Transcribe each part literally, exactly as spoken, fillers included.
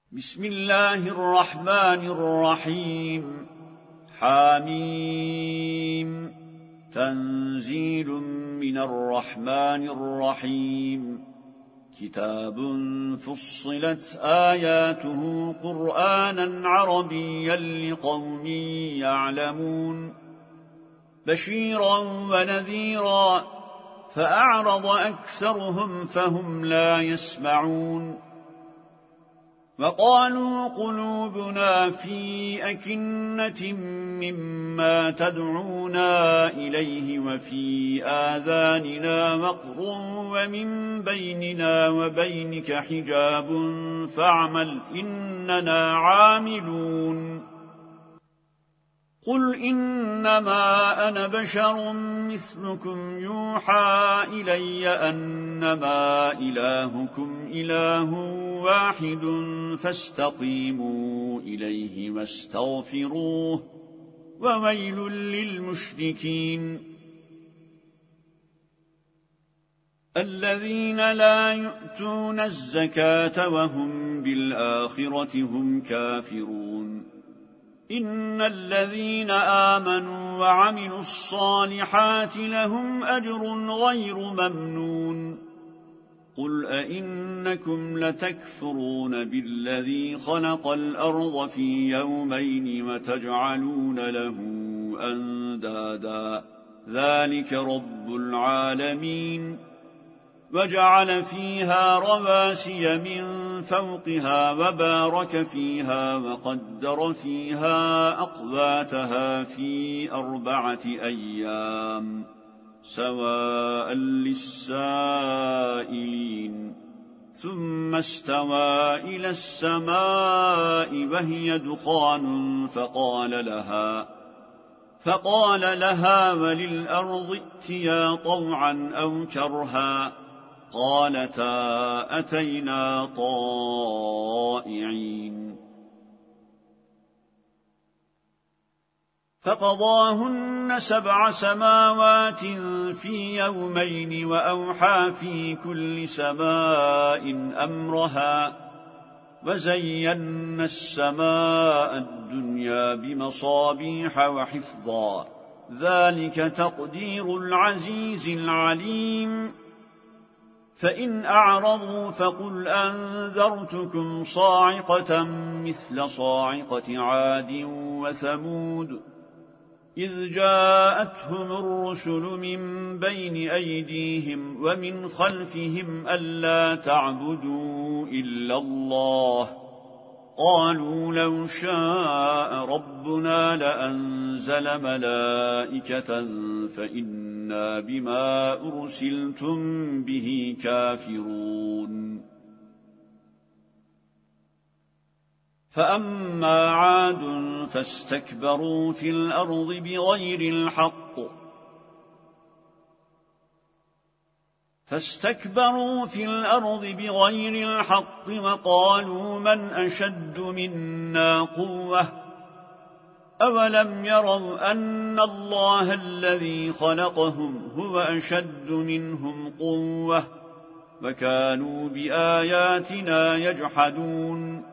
بسم الله الرحمن الرحيم حاميم تنزيل من الرحمن الرحيم كتاب فصلت آياته قرآنا عربيا لقوم يعلمون بشيرا ونذيرا فأعرض أكثرهم فهم لا يسمعون وقالوا قلوبنا في أكنة مما تدعونا إليه وفي آذاننا وقر ومن بيننا وبينك حجاب فاعمل إننا عاملون قل إنما أنا بشر مثلكم يوحى إلي أنما إلهكم إله واحد فاستقيموا إليه واستغفروه وويل للمشركين الذين لا يؤتون الزكاة وهم بالآخرة هم كافرون إن الذين آمنوا وعملوا الصالحات لهم أجر غير ممنون قل أئنكم لتكفرون بالذي خلق الأرض في يومين وتجعلون له أندادا ذلك رب العالمين وجعل فيها رواسي من فوقها وبارك فيها وقدر فيها أقواتها في أربعة أيام سواء للسائلين ثم استوى إلى السماء وهي دخان فقال لها فقال لها وللأرض ائتيا طوعا أو كرها قالتا أتينا طائعين فقضاهن سبع سماوات في يومين وأوحى في كل سماء أمرها وزينا السماء الدنيا بمصابيح وحفظا ذلك تقدير العزيز العليم فإن أعرضوا فقل أنذرتكم صاعقة مثل صاعقة عاد وثمود إذ جاءتهم الرسل من بين أيديهم ومن خلفهم ألا تعبدوا إلا الله قالوا لو شاء ربنا لأنزل ملائكة فإنا بما أرسلتم به كافرون فأما عاد فاستكبروا في الأرض بغير الحق فاستكبروا في الأرض بغير الحق وقالوا من أشد منا قوة أولم يروا أن الله الذي خلقهم هو أشد منهم قوة وكانوا بآياتنا يجحدون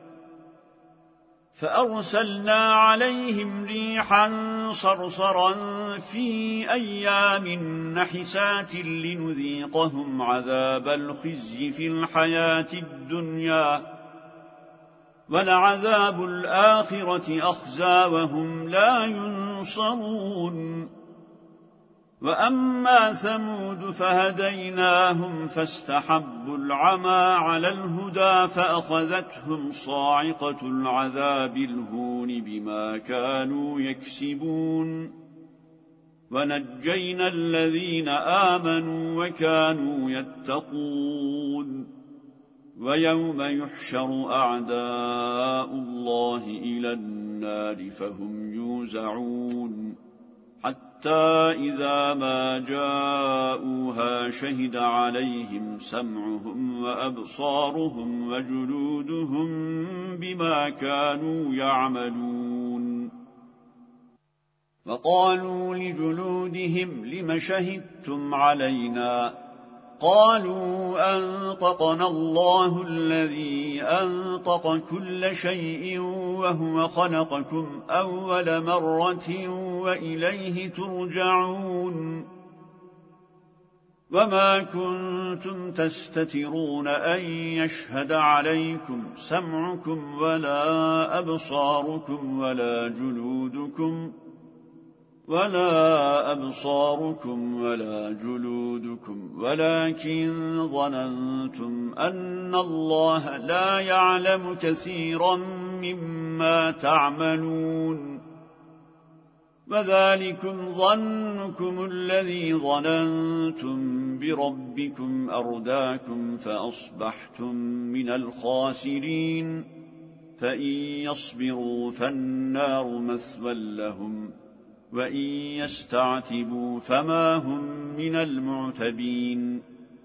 فأرسلنا عليهم ريحا صرصرا في أيام نحسات لنذيقهم عذاب الخزي في الحياة الدنيا ولعذاب الآخرة أخزى وهم لا ينصرون وأما ثمود فهديناهم فاستحبوا العمى على الهدى فأخذتهم صاعقة العذاب الهون بما كانوا يكسبون ونجينا الذين آمنوا وكانوا يتقون ويوم يحشر أعداء الله إلى النار فهم يوزعون حتى إذا ما جاءوها شهد عليهم سمعهم وأبصارهم وجلودهم بما كانوا يعملون وقالوا لجلودهم لم شهدتم علينا قالوا أنطقنا الله الذي أنطق كل شيء وهو خلقكم أول مرة وإليه ترجعون وما كنتم تستترون أن يشهد عليكم سمعكم ولا أبصاركم ولا جلودكم ولا أبصاركم ولا جلودكم ولكن ظننتم أن الله لا يعلم كثيرا مما تعملون وذلكم ظنكم الذي ظننتم بربكم أرداكم فأصبحتم من الخاسرين فإن يصبروا فالنار مثوى لهم وإن يستعتبوا فما هم من المعتبين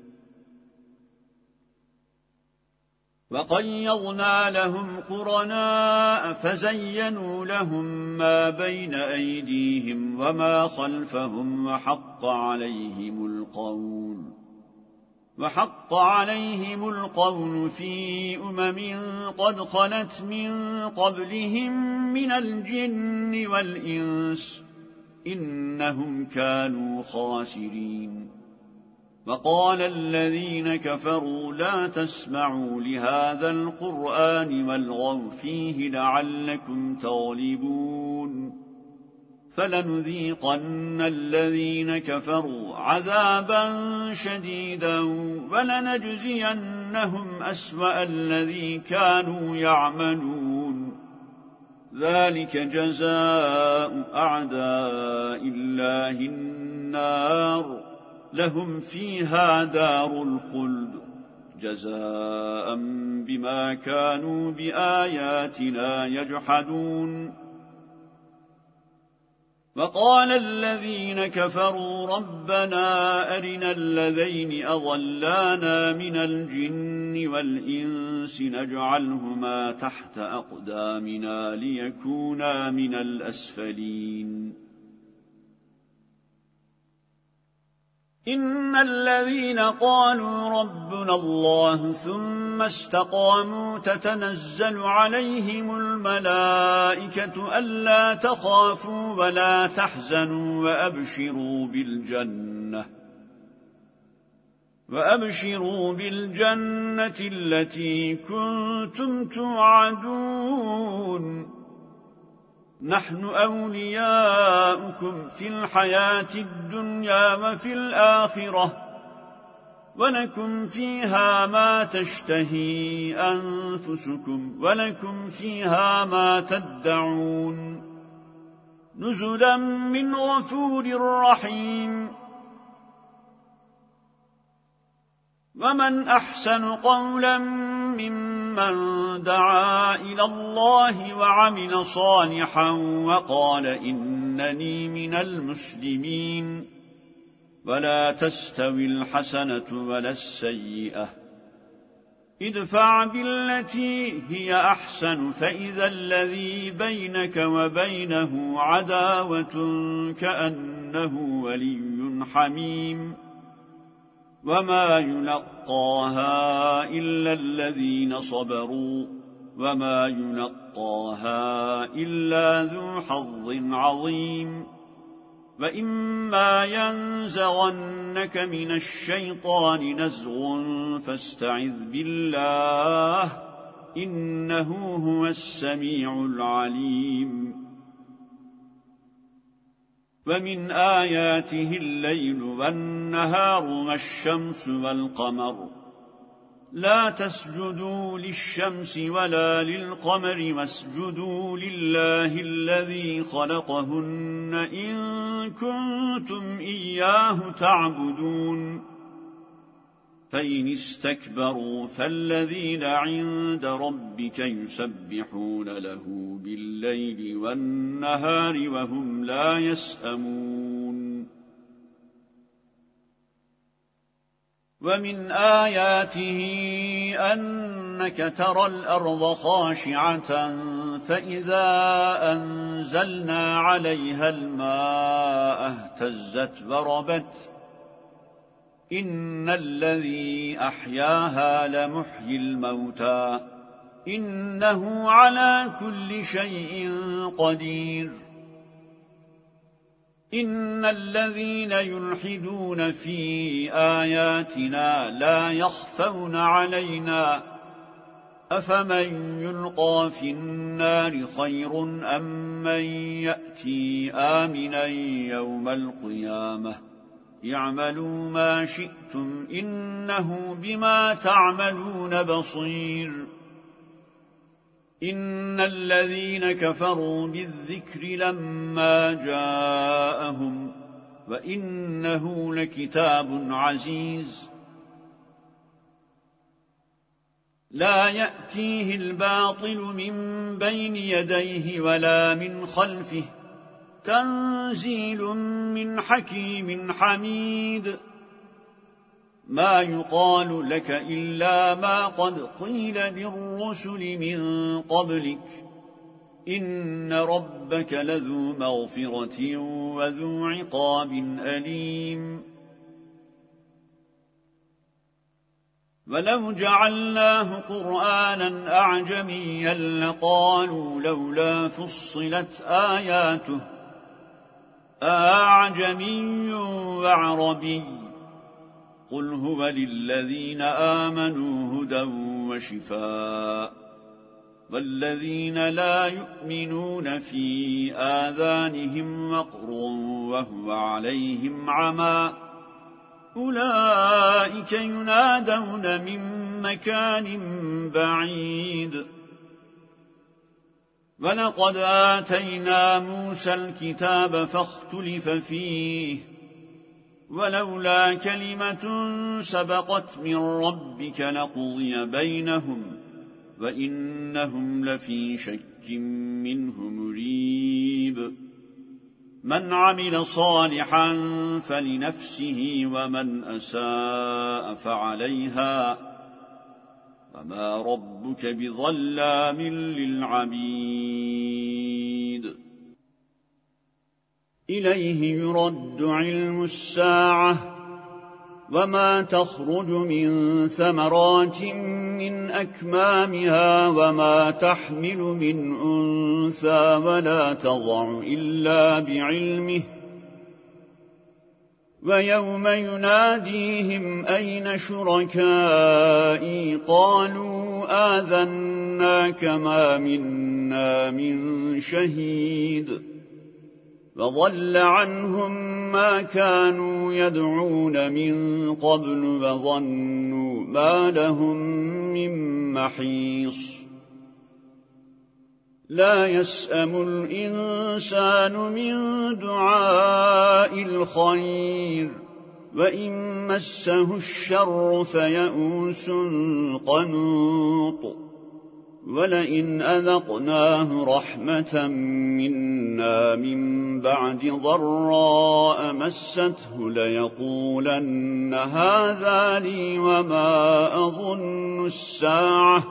وقيضنا لهم قرناء فزينوا لهم ما بين أيديهم وما خلفهم وحق عليهم القول وحق عليهم القول في أمم قد خلت من قبلهم من الجن والإنس إنهم كانوا خاسرين وقال الذين كفروا لا تسمعوا لهذا القرآن والغوا فيه لعلكم تغلبون فلنذيقن الذين كفروا عذابا شديدا ولنجزينهم أسوأ الذي كانوا يعملون ذلك جزاء أعداء الله النار لهم فيها دار الخلد جزاء بما كانوا بآياتنا يجحدون وقال الذين كفروا ربنا أرنا الذين أضلانا من الجن والإنس نجعلهما تحت أقدامنا ليكونا من الأسفلين إن الذين قالوا ربنا الله ثم استقاموا تتنزل عليهم الملائكة ألا تخافوا ولا تحزنوا وأبشروا بالجنة وأبشروا بالجنة التي كنتم توعدون نحن أولياؤكم في الحياة الدنيا وفي الآخرة ولكم فيها ما تشتهي أنفسكم ولكم فيها ما تدعون نزلا من غفور رحيم ومن أحسن قولا ممن دعا إلى الله وعمل صالحا وقال إنني من المسلمين ولا تستوي الحسنة ولا السيئة ادفع بالتي هي أحسن فإذا الذي بينك وبينه عداوة كأنه ولي حميم وما يلقاها إلا الذين صبروا وما يلقاها إلا ذو حظ عظيم وإما ينزغنك من الشيطان نزغ فاستعذ بالله إنه هو السميع العليم ومن آياته الليل والنهار والشمس والقمر لا تسجدوا للشمس ولا للقمر واسجدوا لله الذي خلقهن إن كنتم إياه تعبدون فإن استكبروا فالذين عند ربك يسبحون له بالليل والنهار وهم لا يسأمون ومن آياته أنك ترى الأرض خاشعة فإذا أنزلنا عليها الماء اهتزت وربت إن الذي أحياها لمحيي الموتى إنه على كل شيء قدير إن الذين يلحدون في آياتنا لا يخفون علينا أفمن يلقى في النار خير أم من يأتي آمنا يوم القيامة اعملوا ما شئتم إنه بما تعملون بصير إن الذين كفروا بالذكر لما جاءهم وإنه لكتاب عزيز لا يأتيه الباطل من بين يديه ولا من خلفه تنزيل من حكيم حميد ما يقال لك إلا ما قد قيل للرسل من قبلك إن ربك لذو مغفرة وذو عقاب أليم ولو جعلناه قرآنا أعجميا لقالوا لولا فصلت آياته أعجمي وعربي قل هو للذين آمنوا هدى وشفاء والذين لا يؤمنون في آذانهم وقر وهو عليهم عمى أولئك ينادون من مكان بعيد ولقد آتينا موسى الكتاب فاختلف فيه ولولا كلمة سبقت من ربك لقضي بينهم وإنهم لفي شك منه مريب من عمل صالحا فلنفسه ومن أساء فعليها وما ربك بظلام للعبيد إليه يرد علم الساعة وما تخرج من ثمرات من أكمامها وما تحمل من أنثى ولا تضع إلا بعلمه ويوم يناديهم أين شركائي قالوا آذناك ما منا من شهيد وضل عنهم ما كانوا يدعون من قبل وظنوا ما لهم من محيص لا يسأم الإنسان من دعاء الخير وإن مسه الشر فيئوس قنوط ولئن أذقناه رحمة منا من بعد ضراء مسته ليقولن هذا لي وما أظن الساعة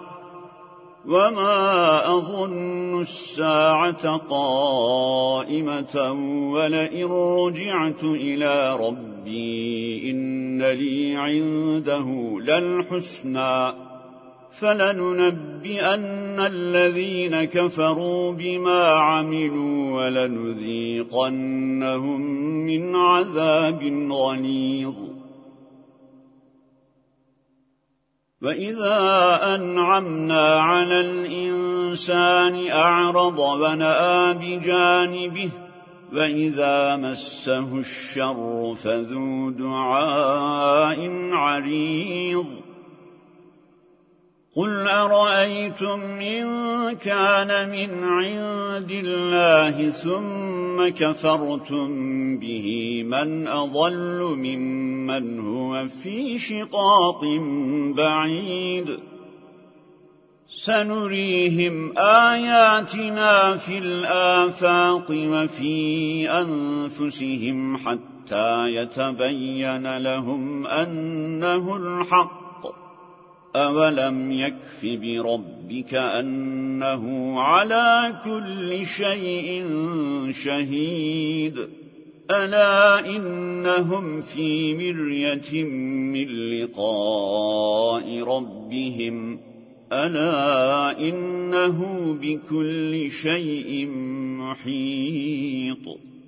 وما أظن الساعة قائمة ولئن رجعت إلى ربي إن لي عنده للحسنى فلننبئن الذين كفروا بما عملوا ولنذيقنهم من عذاب غليظ وإذا أنعمنا على الإنسان أعرض ونأى بجانبه وإذا مسه الشر فذو دعاء عريض قل أرأيتم إن كان من عند الله ثم كفرتم به من أضل ممن هو في شقاق بعيد سنريهم آياتنا في الآفاق وفي أنفسهم حتى يتبين لهم أنه الحق أولم يكف بربك أنه على كل شيء شهيد ألا إنهم في مرية من لقاء ربهم ألا إنه بكل شيء محيط